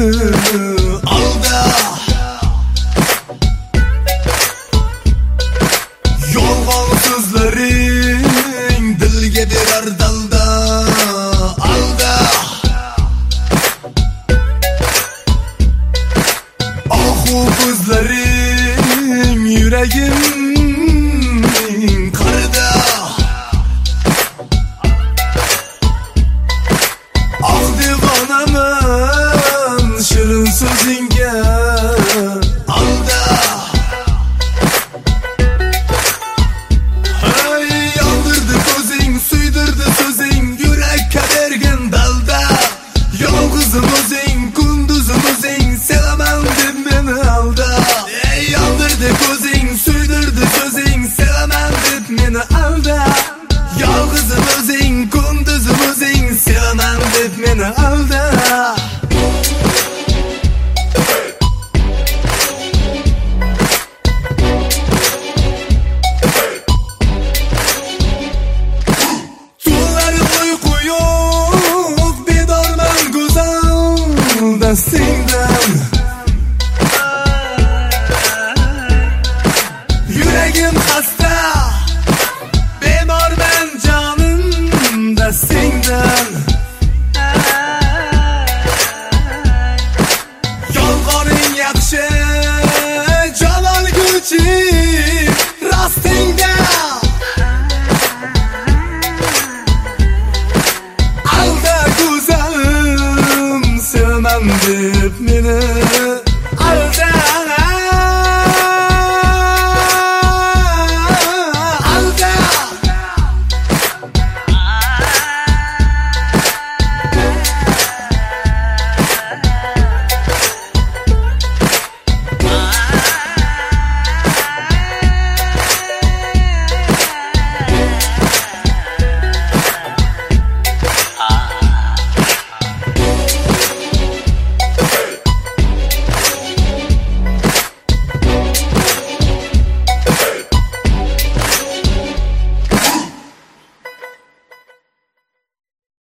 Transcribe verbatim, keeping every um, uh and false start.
meni alda. Yolg'on so'zlaring dilga berar dalda. Alda. Ohu ko'zlaring yuragimning qarida. Ah devonaman shirin so'zingga alda. Hey yondirdi ko'zing, suydirdi so'zing, yurakka bergan dalda. Yolg'izim o'zing, kunduzim o'zing, sevaman deb meni alda. Ey yondirdi ko'zing, suydirdi so'zing, sevaman deb meni alda. Yolg'izim o'zing, kunduzim o'zing, sevaman deb meni alda. Dastingdan yuragim xasta, bemorman jonim dastingdan. Yolg'oning yaxshi, jon olguchi rostingda. Alda go'zalim sevaman deb meni